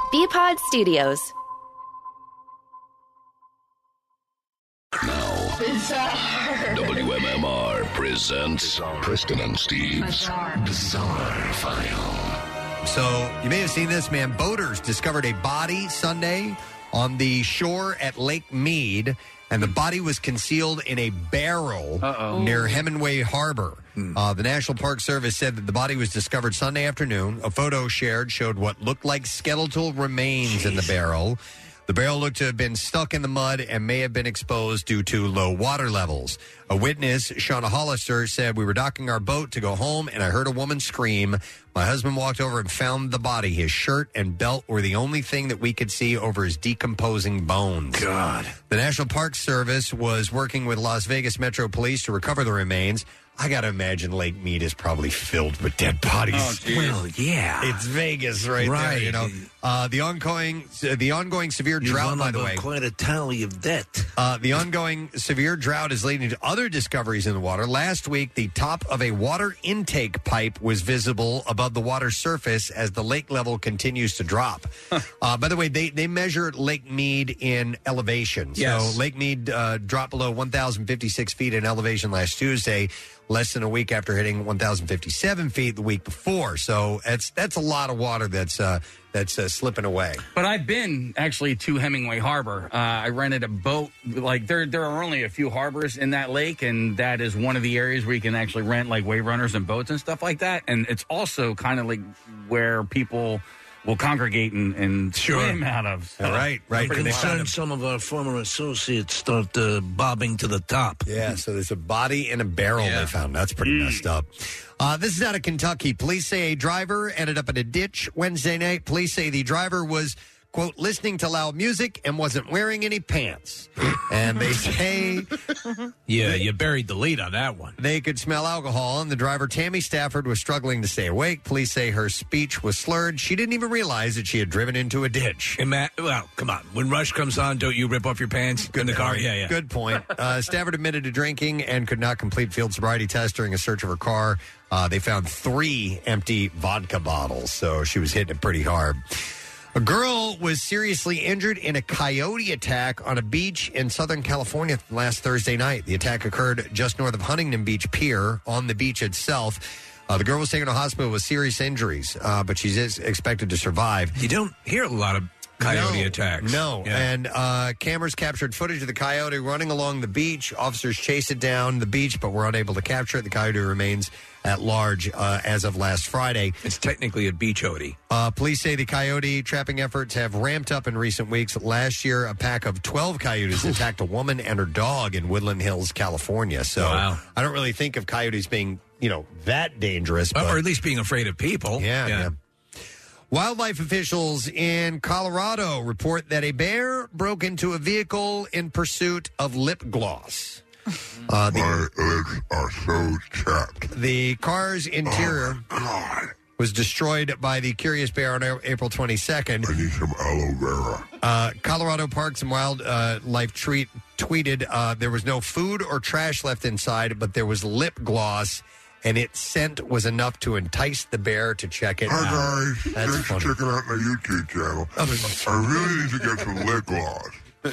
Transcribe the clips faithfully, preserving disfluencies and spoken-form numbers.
B-Pod Studios. Now, Bizarre. W M M R presents Preston and Steve's Bizarre. Bizarre File. So, you may have seen this, man. Boaters discovered a body Sunday on the shore at Lake Mead, and the body was concealed in a barrel Uh-oh. near Hemingway Harbor. Hmm. Uh, the National Park Service said that the body was discovered Sunday afternoon. A photo shared showed what looked like skeletal remains Jeez. in the barrel. The barrel looked to have been stuck in the mud and may have been exposed due to low water levels. A witness, Shauna Hollister, said, "We were docking our boat to go home, and I heard a woman scream. My husband walked over and found the body. His shirt and belt were the only thing that we could see over his decomposing bones." God. The National Park Service was working with Las Vegas Metro Police to recover the remains. I got to imagine Lake Mead is probably filled with dead bodies. Oh, well, yeah. It's Vegas right, right. there, you know. Uh, the ongoing uh, the ongoing severe you drought, by the way. quite a tally of debt. Uh, the ongoing severe drought is leading to other discoveries in the water. Last week, the top of a water intake pipe was visible above the water surface as the lake level continues to drop. uh, by the way, they, they measure Lake Mead in elevation. Yes. So Lake Mead uh, dropped below one thousand fifty-six feet in elevation last Tuesday, less than a week after hitting one thousand fifty-seven feet the week before. So that's that's a lot of water that's uh, that's uh, slipping away. But I've been actually to Hemingway Harbor. Uh, I rented a boat. Like there, there are only a few harbors in that lake, and that is one of the areas where you can actually rent like wave runners and boats and stuff like that. And it's also kind of like where people will congregate and, and Sure. swim out of. So right, right. I'm concerned some of our former associates start uh, bobbing to the top. Yeah, so there's a body in a barrel Yeah. they found. That's pretty messed up. Uh, this is out of Kentucky. Police say a driver ended up in a ditch Wednesday night. Police say the driver was, quote, listening to loud music and wasn't wearing any pants. And they say... Yeah, you buried the lead on that one. They could smell alcohol, and the driver, Tammy Stafford, was struggling to stay awake. Police say her speech was slurred. She didn't even realize that she had driven into a ditch. Ima- well, come on. When Rush comes on, don't you rip off your pants Good in the car? point. Yeah, yeah. Good point. Uh, Stafford admitted to drinking and could not complete field sobriety tests during a search of her car. Uh, they found three empty vodka bottles, so she was hitting it pretty hard. A girl was seriously injured in a coyote attack on a beach in Southern California last Thursday night. The attack occurred just north of Huntington Beach Pier on the beach itself. Uh, the girl was taken to hospital with serious injuries, uh, but she's expected to survive. You don't hear a lot of coyote no, attacks. No, Yeah. and uh, cameras captured footage of the coyote running along the beach. Officers chased it down the beach, but were unable to capture it. The coyote remains at large uh, as of last Friday. It's technically a beach-ote. Uh, police say the coyote trapping efforts have ramped up in recent weeks. Last year, a pack of twelve coyotes attacked a woman and her dog in Woodland Hills, California. So Wow. I don't really think of coyotes being, you know, that dangerous. But, or at least being afraid of people. yeah, yeah. Wildlife officials in Colorado report that a bear broke into a vehicle in pursuit of lip gloss. Uh, the, My lips are so chapped. the car's interior Oh, God. was destroyed by the curious bear on A- April twenty-second. I need some aloe vera. Uh, Colorado Parks and Wildlife treat, tweeted uh, there was no food or trash left inside, but there was lip gloss, and its scent was enough to entice the bear to check it Hi, out. guys. That's Thanks funny. for checking out my YouTube channel. I really need to get some lip gloss.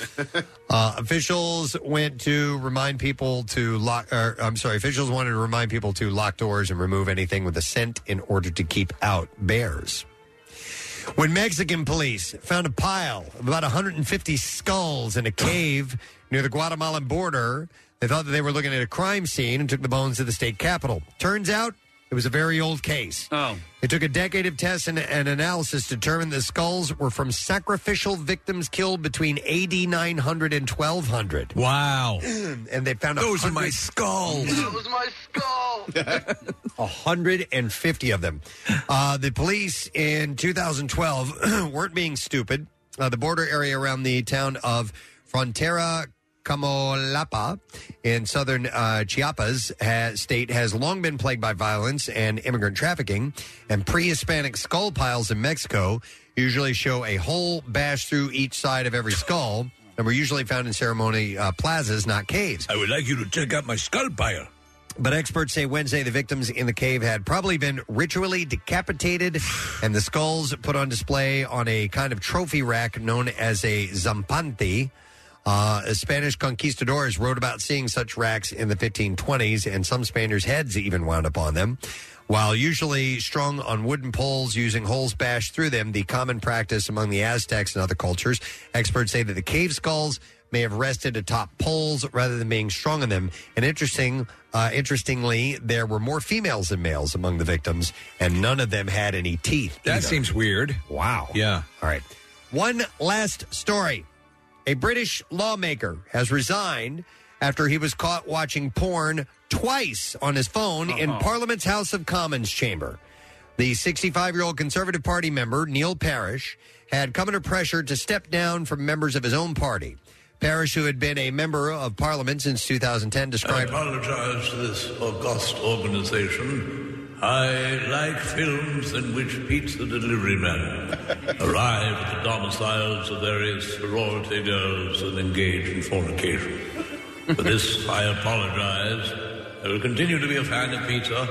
Uh, officials went to remind people to lock. Or, I'm sorry, officials wanted to remind people to lock doors and remove anything with a scent in order to keep out bears. When Mexican police found a pile of about one hundred fifty skulls in a cave near the Guatemalan border, they thought that they were looking at a crime scene and took the bones to the state capitol. Turns out it was a very old case. Oh. It took a decade of tests and, and analysis to determine the skulls were from sacrificial victims killed between A D nine hundred and twelve hundred. Wow. And they found Those a are my hundred, skulls. That was my skull. one hundred fifty of them. Uh, the police in two thousand twelve weren't being stupid. Uh, the border area around the town of Frontera Camolapa in southern uh, Chiapas has, state has long been plagued by violence and immigrant trafficking, and pre-Hispanic skull piles in Mexico usually show a hole bashed through each side of every skull, and were usually found in ceremony uh, plazas, not caves. I would like you to check out my skull pile. But experts say Wednesday the victims in the cave had probably been ritually decapitated and the skulls put on display on a kind of trophy rack known as a zampante. Uh, Spanish conquistadors wrote about seeing such racks in the fifteen twenties, and some Spaniards' heads even wound up on them. While usually strung on wooden poles using holes bashed through them, the common practice among the Aztecs and other cultures, experts say that the cave skulls may have rested atop poles rather than being strung on them. And interesting, uh, interestingly, there were more females than males among the victims, and none of them had any teeth. That either. seems weird. Wow. Yeah. All right. One last story. A British lawmaker has resigned after he was caught watching porn twice on his phone uh-huh. in Parliament's House of Commons chamber. The sixty-five-year-old Conservative Party member, Neil Parish, had come under pressure to step down from members of his own party. Parish, who had been a member of Parliament since two thousand ten, described... I apologize to this august organization. I like films in which pizza delivery men arrive at the domiciles of various sorority girls and engage in fornication. For this, I apologize. I will continue to be a fan of pizza,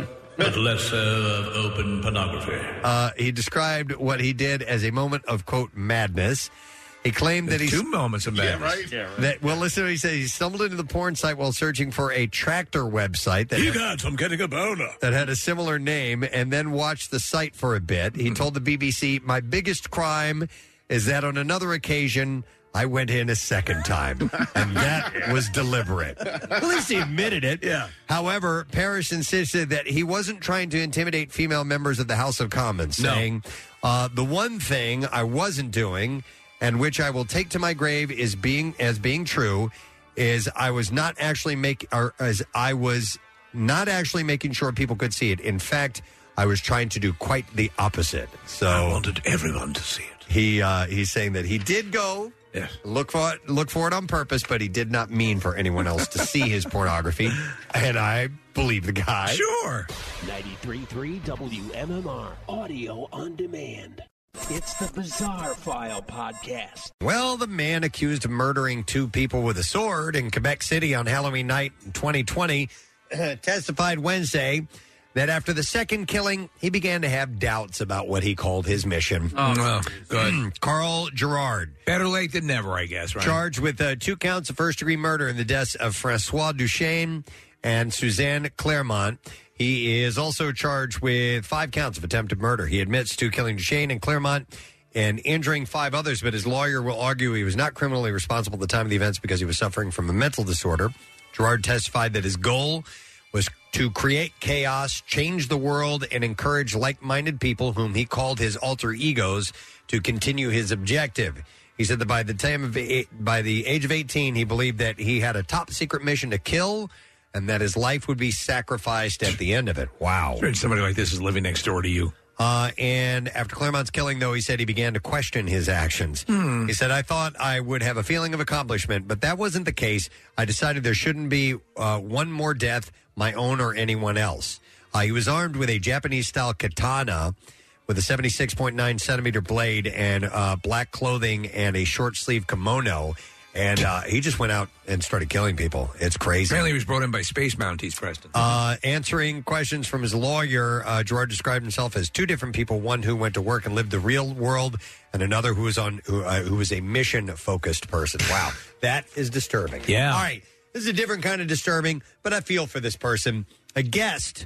but less so of open pornography. Uh, he described what he did as a moment of, quote, madness. He claimed that he... Two moments of madness. Yeah, right? Yeah, right. That, well, listen to what he said. He stumbled into the porn site while searching for a tractor website that, You had, guys, I'm getting a boner. that had a similar name, and then watched the site for a bit. He told the B B C, my biggest crime is that on another occasion... I went in a second time, and that was deliberate. At least he admitted it. Yeah. However, Parish insisted that he wasn't trying to intimidate female members of the House of Commons, No. saying, uh, the one thing I wasn't doing, and which I will take to my grave is being as being true, is I was not actually making, or as I was not actually making sure people could see it. In fact, I was trying to do quite the opposite. So I wanted everyone to see it. He uh, he's saying that he did go. Yes. Look for it, look for it on purpose, but he did not mean for anyone else to see his pornography, and I believe the guy. Sure. ninety-three point three W M M R, audio on demand. It's the Bizarre File Podcast. Well, the man accused of murdering two people with a sword in Quebec City on Halloween night in twenty twenty testified Wednesday that after the second killing, he began to have doubts about what he called his mission. Oh, well, good. Carl Gerard. Better late than never, I guess, right? Charged with uh, two counts of first-degree murder in the deaths of Francois Duchesne and Suzanne Claremont. He is also charged with five counts of attempted murder. He admits to killing Duchesne and Claremont and injuring five others, but his lawyer will argue he was not criminally responsible at the time of the events because he was suffering from a mental disorder. Gerard testified that his goal was to create chaos, change the world, and encourage like-minded people whom he called his alter egos to continue his objective. He said that by the time of eight, by the age of eighteen, he believed that he had a top-secret mission to kill and that his life would be sacrificed at the end of it. Wow. Somebody like this is living next door to you. Uh, and after Claremont's killing, though, he said he began to question his actions. Hmm. He said, I thought I would have a feeling of accomplishment, but that wasn't the case. I decided there shouldn't be uh, one more death, my own or anyone else. Uh, he was armed with a Japanese-style katana with a seventy-six point nine centimeter blade and uh, black clothing and a short-sleeve kimono. And uh, he just went out and started killing people. It's crazy. Apparently he was brought in by Space Mounties, Preston. Uh, answering questions from his lawyer, uh, Gerard described himself as two different people, one who went to work and lived the real world, and another who was on who, uh, who was a mission-focused person. Wow, that is disturbing. Yeah. All right, this is a different kind of disturbing, but I feel for this person. A guest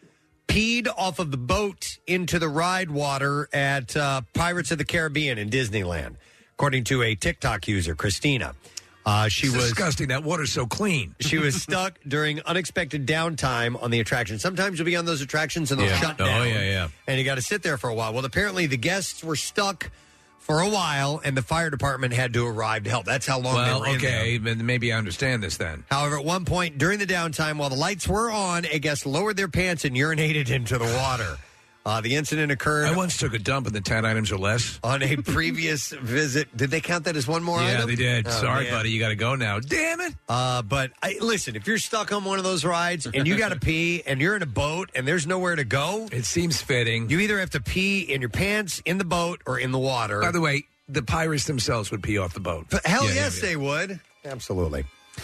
peed off of the boat into the ride water at uh, Pirates of the Caribbean in Disneyland, according to a TikTok user, Christina. Uh, she it's was disgusting. That water's so clean. She was stuck during unexpected downtime on the attraction. Sometimes you'll be on those attractions and they'll Yeah. shut Oh, down. yeah, yeah. And you got to sit there for a while. Well, apparently the guests were stuck for a while, and the fire department had to arrive to help. That's how long Well, they were in there. okay, but maybe I understand this then. However, at one point during the downtime, while the lights were on, a guest lowered their pants and urinated into the water. Uh, the incident occurred. I once took a dump in the ten items or less. On a previous visit. Did they count that as one more yeah, item? they did. Oh, Sorry, man. buddy, you got to go now. Damn it. Uh, but I, listen, if you're stuck on one of those rides and you got to pee and you're in a boat and there's nowhere to go, it seems fitting. You either have to pee in your pants, in the boat, or in the water. By the way, the pirates themselves would pee off the boat. But hell Yeah, yes, yeah, yeah. they would. Absolutely.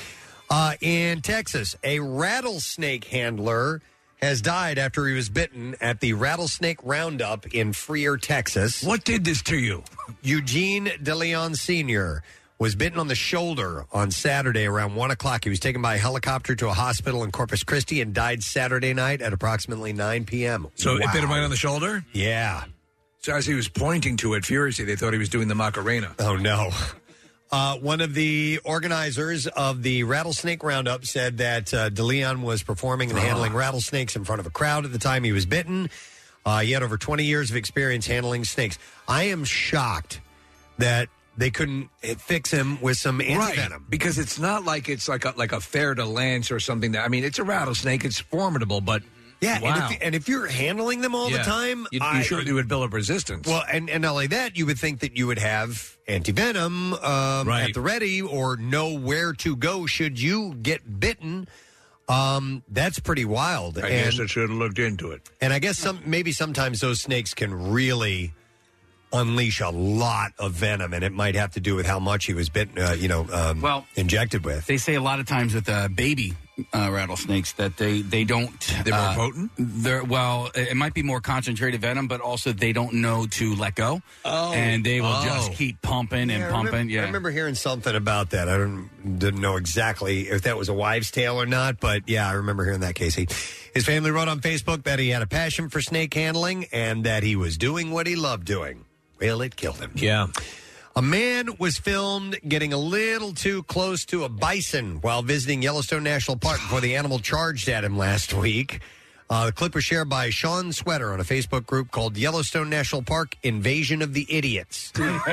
Uh, in Texas, a rattlesnake handler has died after he was bitten at the Rattlesnake Roundup in Freer, Texas. What did this to you? Eugene DeLeon Senior was bitten on the shoulder on Saturday around one o'clock. He was taken by a helicopter to a hospital in Corpus Christi and died Saturday night at approximately nine p.m. So wow. it bit him right on the shoulder? Yeah. So as he was pointing to it furiously, they thought he was doing the Macarena. Oh, no. Uh, one of the organizers of the Rattlesnake Roundup said that uh, DeLeon was performing and handling rattlesnakes in front of a crowd at the time he was bitten. Uh, he had over twenty years of experience handling snakes. I am shocked that they couldn't fix him with some antivenom. Right, because it's not like it's like a, like a fer de lance or something. That I mean, it's a rattlesnake. It's formidable, but yeah, wow. and, if, and if you're handling them all Yeah. the time, you, you I, sure you would build up resistance. Well, and, and not only that, you would think that you would have antivenom um, Right. at the ready or know where to go should you get bitten. Um, that's pretty wild. I and, guess I should have looked into it. And I guess some maybe sometimes those snakes can really unleash a lot of venom, and it might have to do with how much he was bitten, uh, you know, um, Well, injected with. They say a lot of times with uh, baby uh, rattlesnakes that they, they don't... They're more uh, potent? They're, well, it might be more concentrated venom, but also they don't know to let go. Oh. And they will Oh. just keep pumping and Yeah, I pumping. remember, yeah. I remember hearing something about that. I don't, didn't know exactly if that was a wives' tale or not, but yeah, I remember hearing that, Casey. His family wrote on Facebook that he had a passion for snake handling and that he was doing what he loved doing. Well, it killed him. Yeah. A man was filmed getting a little too close to a bison while visiting Yellowstone National Park before the animal charged at him last week. Uh, the clip was shared by Sean Sweater on a Facebook group called Yellowstone National Park Invasion of the Idiots,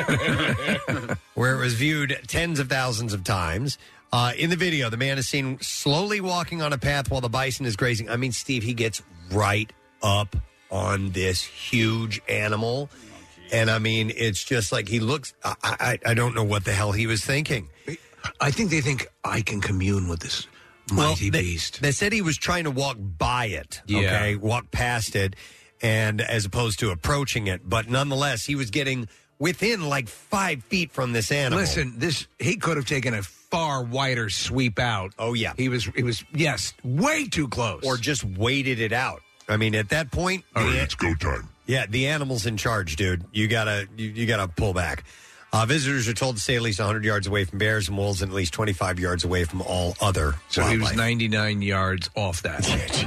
where it was viewed tens of thousands of times. Uh, in the video, the man is seen slowly walking on a path while the bison is grazing. I mean, Steve, he gets right up on this huge animal. And I mean, it's just like he looks. I, I I don't know what the hell he was thinking. I think they think I can commune with this Well, mighty they, beast. they said he was trying to walk by it. Yeah. Okay, walk past it, and as opposed to approaching it. But nonetheless, he was getting within like five feet from this animal. Listen, this he could have taken a far wider sweep out. Oh yeah, he was. He was yes, way too close. or just waited it out. I mean, at that point, All right, the- it's go time. Yeah, the animal's in charge, dude. You gotta, you, you gotta pull back. Uh, visitors are told to stay at least one hundred yards away from bears and wolves, and at least twenty-five yards away from all other. So he was wildlife. ninety-nine yards off that.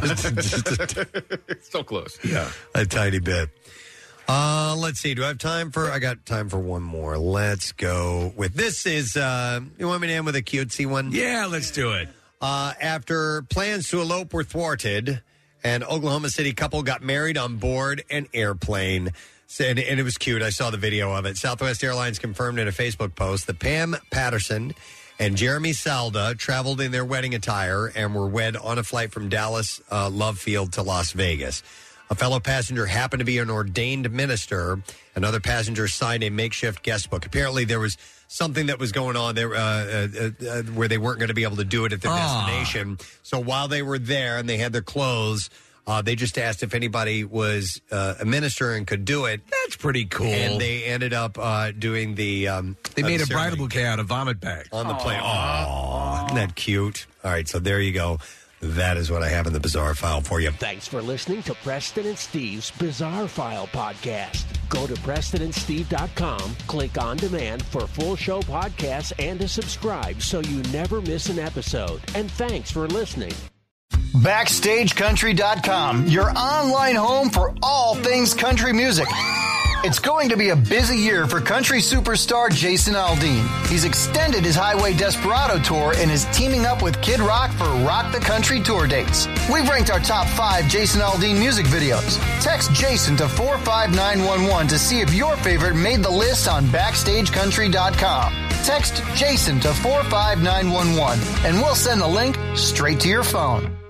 so close. Yeah, a tiny bit. Uh, let's see. Do I have time for? I got time for one more. Let's go with this. Is uh, you want me to end with a cutesy one? Yeah, let's do it. Uh, after plans to elope were thwarted, an Oklahoma City couple got married on board an airplane. And, and it was cute. I saw the video of it. Southwest Airlines confirmed in a Facebook post that Pam Patterson and Jeremy Salda traveled in their wedding attire and were wed on a flight from Dallas uh, Love Field to Las Vegas. A fellow passenger happened to be an ordained minister. Another passenger signed a makeshift guest book. Apparently, there was something that was going on there uh, uh, uh, where they weren't going to be able to do it at their Ah. destination. So while they were there and they had their clothes, uh, they just asked if anybody was uh, a minister and could do it. That's pretty cool. And they ended up uh, doing the. Um, They uh, made the a ceremony bridal bouquet out of vomit bags on the plane. Aww, isn't that cute? All right, so there you go. That is what I have in the Bizarre File for you. Thanks for listening to Preston and Steve's Bizarre File podcast. Go to preston and steve dot com, click on demand for full show podcasts and to subscribe so you never miss an episode. And thanks for listening. Backstage Country dot com, your online home for all things country music. It's going to be a busy year for country superstar Jason Aldean. He's extended his Highway Desperado tour and is teaming up with Kid Rock for Rock the Country tour dates. We've ranked our top five Jason Aldean music videos. Text Jason to four five nine one one to see if your favorite made the list on Backstage Country dot com. Text Jason to four five nine one one and we'll send the link straight to your phone.